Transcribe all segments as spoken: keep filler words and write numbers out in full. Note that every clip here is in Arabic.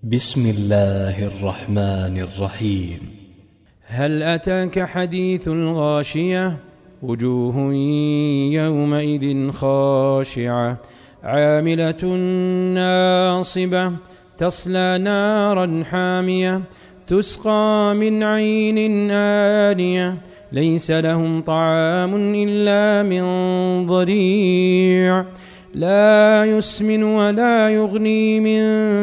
بسم الله الرحمن الرحيم. هل أتاك حديث الغاشية؟ وجوه يومئذ خاشعة عاملة ناصبة تصلى نارا حامية تسقى من عين آنية ليس لهم طعام إلا من ضريع لا يسمن ولا يغني من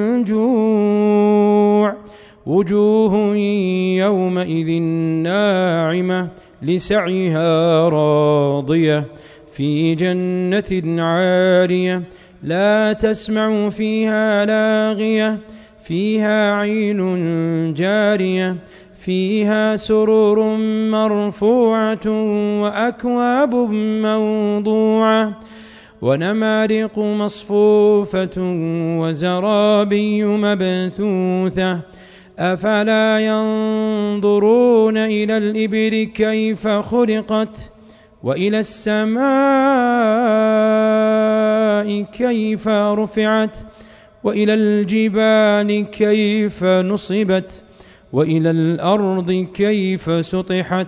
جوع وجوه يومئذ ناعمة لسعيها راضية في جنة عالية لا تسمع فيها لاغية فيها عين جارية فيها سرور مرفوعة وأكواب موضوعة ونمارق مصفوفة وزرابي مبثوثة أفلا ينظرون إلى الإبل كيف خلقت وإلى السماء كيف رفعت وإلى الجبال كيف نصبت وإلى الأرض كيف سطحت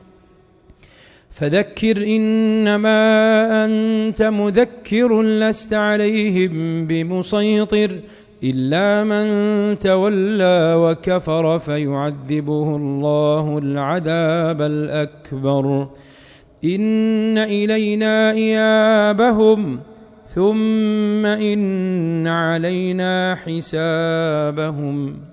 فذكر إنما أنت مذكر لست عليهم بمسيطر إلا من تولى وكفر فيعذبه الله العذاب الأكبر إن إلينا إيابهم ثم إن علينا حسابهم.